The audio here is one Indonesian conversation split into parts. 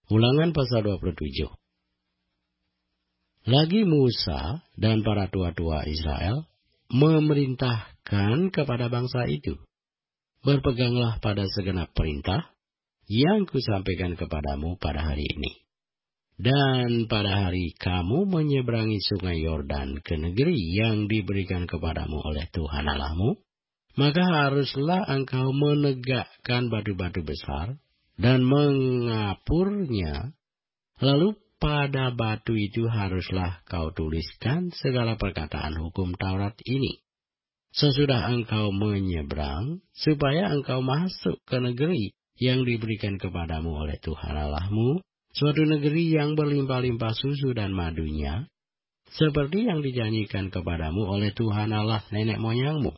Ulangan pasal 27. Lagi Musa dan para tua-tua Israel memerintahkan kepada bangsa itu, berpeganglah pada segenap perintah yang kusampaikan kepadamu pada hari ini. Dan pada hari kamu menyeberangi sungai Yordan ke negeri yang diberikan kepadamu oleh Tuhan Allahmu, maka haruslah engkau menegakkan batu-batu besar dan mengapurnya. Lalu pada batu itu haruslah kau tuliskan segala perkataan hukum Taurat ini. Sesudah engkau menyeberang, supaya engkau masuk ke negeri yang diberikan kepadamu oleh Tuhan Allahmu, suatu negeri yang berlimpah-limpah susu dan madunya, seperti yang dijanjikan kepadamu oleh Tuhan Allah nenek moyangmu.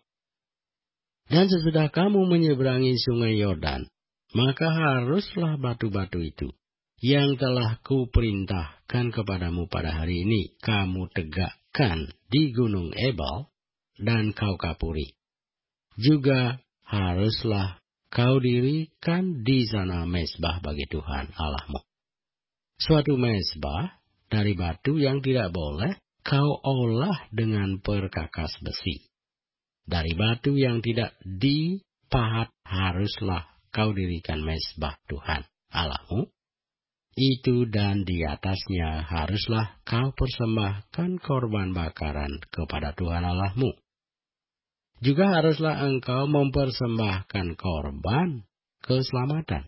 Dan sesudah kamu menyeberangi sungai Yordan, maka haruslah batu-batu itu yang telah kuperintahkan kepadamu pada hari ini kamu tegakkan di gunung Ebal dan kau kapuri. Juga haruslah kau dirikan di sana mezbah bagi Tuhan Allahmu. Suatu mezbah dari batu yang tidak boleh kau olah dengan perkakas besi. Dari batu yang tidak dipahat haruslah kau dirikan mezbah Tuhan Allahmu. Itu dan di atasnya haruslah kau persembahkan korban bakaran kepada Tuhan Allahmu. Juga haruslah engkau mempersembahkan korban keselamatan,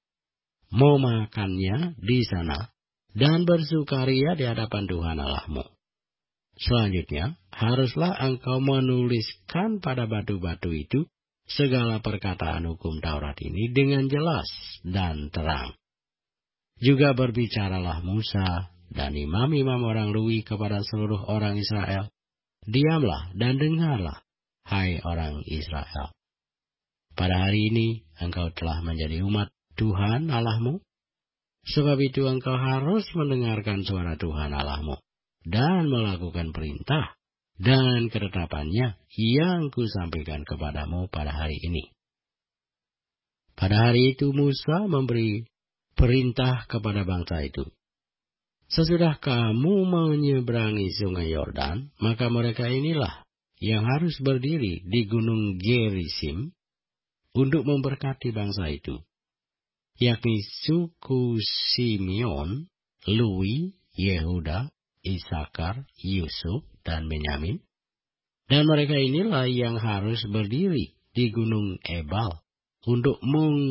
memakannya di sana, dan bersukaria di hadapan Tuhan Allahmu. Selanjutnya, haruslah engkau menuliskan pada batu-batu itu segala perkataan hukum Taurat ini dengan jelas dan terang. Juga berbicaralah Musa dan imam-imam orang Lewi kepada seluruh orang Israel. Diamlah dan dengarlah, hai orang Israel. Pada hari ini engkau telah menjadi umat Tuhan Allahmu. Sebab itu engkau harus mendengarkan suara Tuhan Allahmu dan melakukan perintah dan ketetapannya yang kusampaikan kepadamu pada hari ini. Pada hari itu Musa memberi perintah kepada bangsa itu. Sesudah kamu menyeberangi sungai Yordan, maka mereka inilah yang harus berdiri di gunung Gerisim untuk memberkati bangsa itu, yakni suku Simeon, Lewi, Yehuda, Isakar, Yusuf, dan Benyamin. Dan mereka inilah yang harus berdiri di gunung Ebal untuk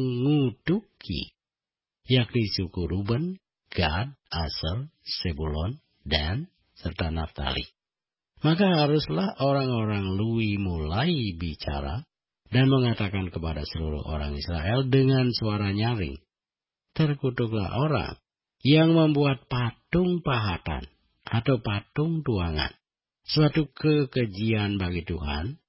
mengutuki, yakni suku Ruben, Gad, Aser, Sebulon, Dan, serta Naftali. Maka haruslah orang-orang Lewi mulai bicara dan mengatakan kepada seluruh orang Israel dengan suara nyaring, terkutuklah orang yang membuat patung pahatan atau patung tuangan, suatu kekejian bagi Tuhan,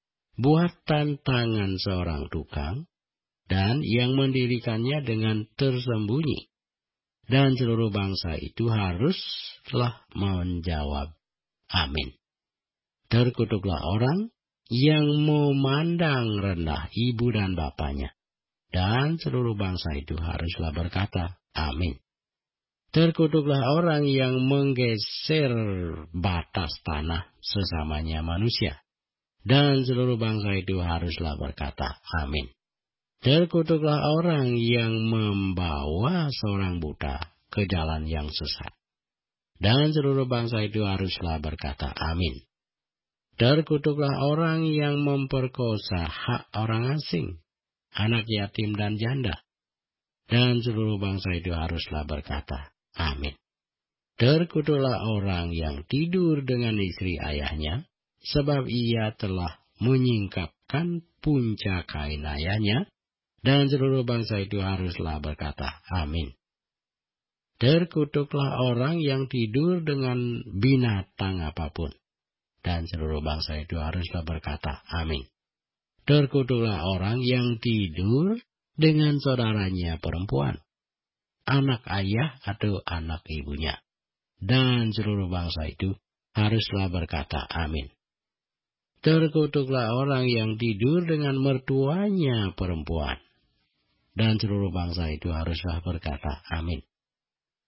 buatan tangan seorang tukang, dan yang mendirikannya dengan tersembunyi. Dan seluruh bangsa itu haruslah menjawab, amin. Terkutuklah orang yang memandang rendah ibu dan bapaknya, dan seluruh bangsa itu haruslah berkata, amin. Terkutuklah orang yang menggeser batas tanah sesamanya manusia, dan seluruh bangsa itu haruslah berkata, amin. Terkutuklah orang yang membawa seorang buta ke jalan yang sesat, dan seluruh bangsa itu haruslah berkata, amin. Terkutuklah orang yang memperkosa hak orang asing, anak yatim dan janda, dan seluruh bangsa itu haruslah berkata, amin. Terkutuklah orang yang tidur dengan istri ayahnya, sebab ia telah menyingkapkan punca kain ayahnya, dan seluruh bangsa itu haruslah berkata, amin. Terkutuklah orang yang tidur dengan binatang apapun, dan seluruh bangsa itu haruslah berkata, amin. Terkutuklah orang yang tidur dengan saudaranya perempuan, anak ayah atau anak ibunya, dan seluruh bangsa itu haruslah berkata, amin. Terkutuklah orang yang tidur dengan mertuanya perempuan, dan seluruh bangsa itu haruslah berkata, amin.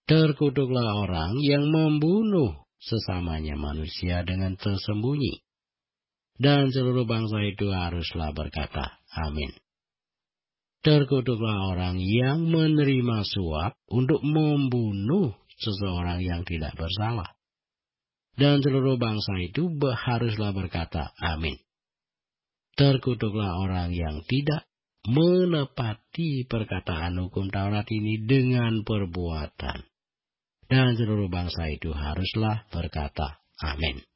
Terkutuklah orang yang membunuh sesamanya manusia dengan tersembunyi. Dan seluruh bangsa itu haruslah berkata, amin. Terkutuklah orang yang menerima suap untuk membunuh seseorang yang tidak bersalah. Dan seluruh bangsa itu haruslah berkata, amin. Terkutuklah orang yang tidak menepati perkataan hukum Taurat ini dengan perbuatan. Dan seluruh bangsa itu haruslah berkata, amin.